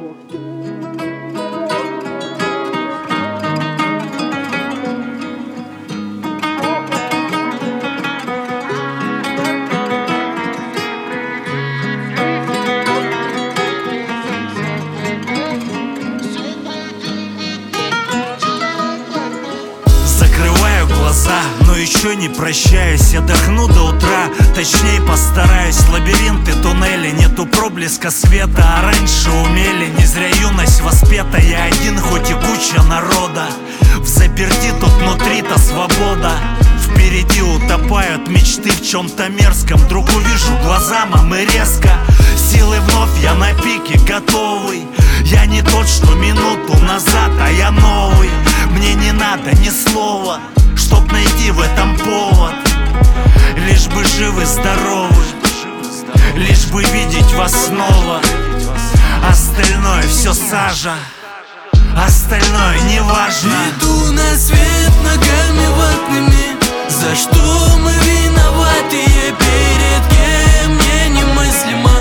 Но еще не прощаюсь, я дохну до утра. Точнее постараюсь, лабиринты, туннели. Нету проблеска света, а раньше умели. Не зря юность воспета, я один, хоть и куча народа. Взаперти тут внутри-то свобода. Впереди утопают мечты в чем-то мерзком. Вдруг увижу глаза мамы резко. Силы вновь, я на пике готовый. Я не тот, что минуту назад, а я новый. Мне не надо ни слова, чтоб найти в этом повод. Лишь бы живы, здоровы, лишь бы видеть вас снова. Остальное все сажа, остальное не важно. Иду на свет ногами ватными. За что мы виноваты, перед кем мне немыслимо.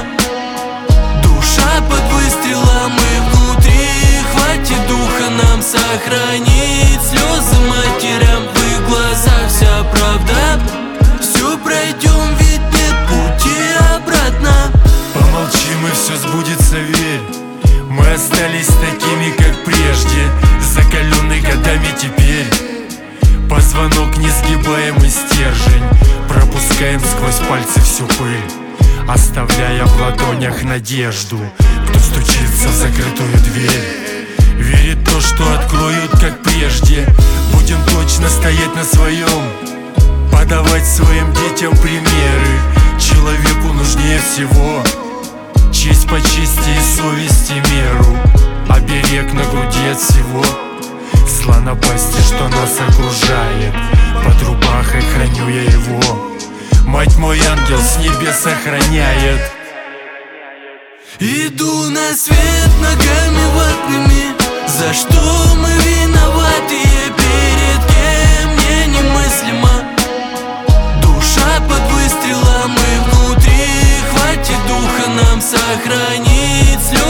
Душа под выстрелом и внутри. Хватит духа нам сохранить слезы матерям. В их глазах вся правда. Все пройдем, ведь нет пути обратно. Помолчим и все сбудется, верь. Мы остались такими, как прежде, закаленный годами теперь. Позвонок несгибаемый стержень. Пропускаем сквозь пальцы всю пыль, оставляя в ладонях надежду. Кто стучится в закрытую дверь, верит в то, что откроют, как прежде. Будем точно стоять на своем, подавать своим детям примеры. Человеку нужнее всего честь по чести и совести меру. Оберег на груди от всего зла, напасти, что нас окружает. Под рубахой храню я его. Мать мой ангел с небес охраняет. Иду на свет ногами ватными. За что мы виноваты, перед кем мне немыслимо. Душа под выстрелом и внутри. Хватит духа нам сохранить слезы